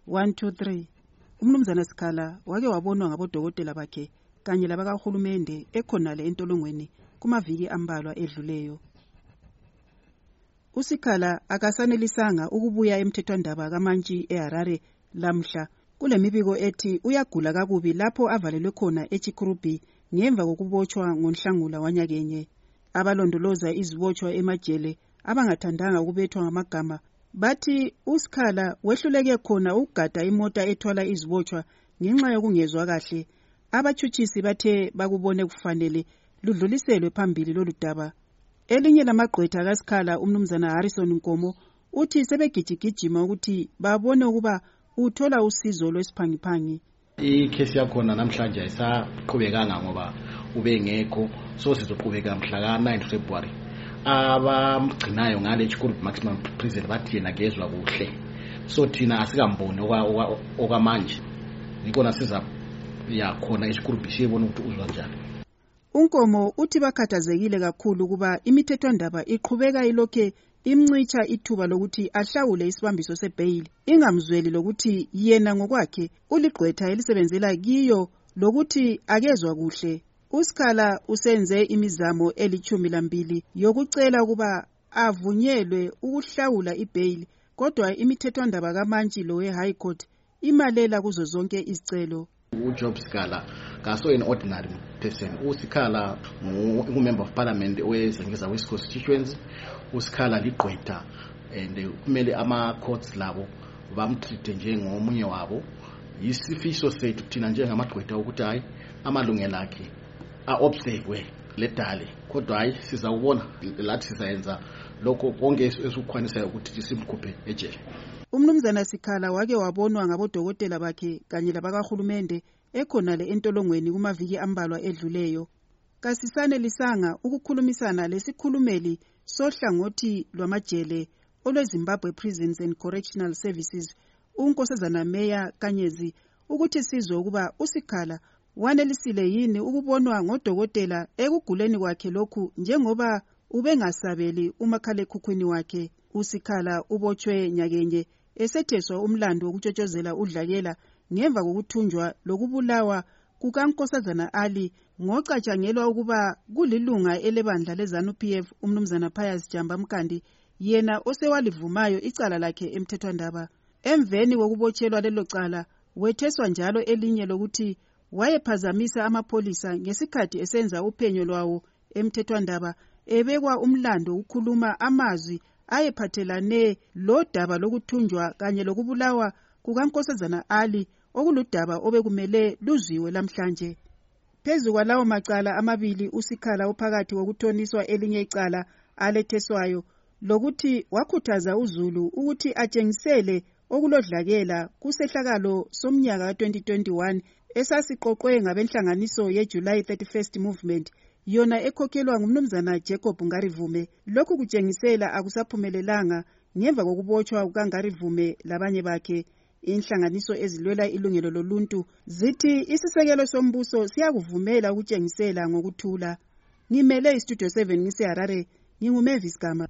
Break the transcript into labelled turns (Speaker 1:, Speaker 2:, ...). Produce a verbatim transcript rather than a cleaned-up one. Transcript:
Speaker 1: one two three. Umnumzana Sikhala wake wabonwa ngabodokotela bakhe kanye labakahulumende ekhonale entolongweni kumaviki ambalwa edluleyo. uSikhala akasanelisanga ukubuya emthethwandaba kaMantshi eHarare lamhla kulemibiko ethi uyagula kakubi lapho avalelwe khona eChikurubi ngemva kokubotshwa ngoNhlangula wanyakenye. Abalondoloza izibotshwa emajele abangathandanga ukubethwa ngamagama bathi uSikhala wehluleke khona ukugada imota ethwala izibotshwa ngenxa yokungezwa kahle. Abatshutshisi bathe bakubone kufanele ludluliselwe phambili lolu daba. Elinye lamagqwetha kaSikhala umnumzana Harrison Nkomo uthi sebegijigijima ukuthi babone ukuba uthola usizo lwesiphangiphangi.
Speaker 2: Ikhesi yakhona namhlanje ayisaqhubekanga ngoba ubengekho, so sizoqhubeka mhla ka nine February. Abamgcinayo ngale Chikurubi maximum prison bathi yena gezwe kuhle, so thina asikamboni okwamanje ngikona siza yakhona eChikurubi siyebona ukuthi uzwa njani.
Speaker 1: uNkomo uthi bakhathazekile kakhulu ukuba imithethwandaba iqhubeka ilokhe imncicha ithuba lokuthi ahlawule isibambiso sebail, ingamzweli lokuthi yena ngokwakhe uligqwetha elisebenzela kiyo lokuthi akezwa kuhle. uSikhala usenze imizamo elichumi lambili yokucela ukuba avunyelwe ukuhlawula ibail, kodwa imithethwandaba kaMantshi lo we-High Court imalela kuzo zonke izicelo.
Speaker 2: uJob Sikhala kaso an ordinary person. uSikhala ngumember of parliament weZengeza West constituency. uSikhala ligqwetha and kumele ama courts labo bamtreat njengomunye wabo. Yisifiso sethu thina njengamagqwetha ukuthi hayi amalungelo akhe a-observe ledale, kodwa hayi sizawubona lathi sizayenza lokho konke esikukhwanisa ukuthi simkhuphe ejele.
Speaker 1: Umnumzana Sikhala wake wabonwa ngabodokotela bakhe kanye labakahulumende ekhonale entolongweni kumaviki ambalwa edluleyo. Kasisanelisanga ukukhulumisana lesikhulumeli sohlangothi lwamajele olweZimbabwe Prisons and Correctional Services uNkosazana Meya Kanyezi ukuthi sizwe ukuba uSikhala wanelisile yini ukubonwa ngodokotela ekuguleni kwakhe lokhu njengoba ubengasabeli umakhalekhukhwini wakhe. uSikhala ubotshwe nyakenye esetheswa umlando wokutshotshozela udlakela ngemva kokuthunjwa lokubulawa kukaNkosazana Ali ngocatshangelwa ukuba kulilunga elebandla leZANU-P F umnumzana Pius Jamba Mkandi, yena osewalivumayo icala lakhe emthethwandaba. Emveni kokubotshelwa lelo cala wetheswa njalo elinye lokuthi wayephazamisa amapholisa ngesikhathi esenza uphenyo lwawo emthethwandaba, ebekwa umlando ukukhuluma amazwi ayephathelane lodaba lokuthunjwa kanye lokubulawa kukaNkosazana Ali okuludaba obekumele luzwiwe lamhlanje. Phezu kwalawo macala amabili uSikhala uphakathi kokuthoniswa elinye icala aletheswayo lokuthi wakhuthaza uZulu ukuthi atshengisele okulodlakela kusehlakalo somnyaka twenty twenty-one esasiqoqwe ngabenhlanganiso ye-July thirty-first movement yona ekhokhelwa ngumnumzana Jacob Ngarivume. Lokhu kutshengisela akusaphumelelanga ngemva kokubotshwa kukaNgarivume labanye bakhe. Inhlanganiso ezilwela ilungelo loluntu zithi isisekelo sombuso siyakuvumela ukutshengisela ngokuthula. Ngimele iStudio seven ngiseHarare, nginguMavis Gama.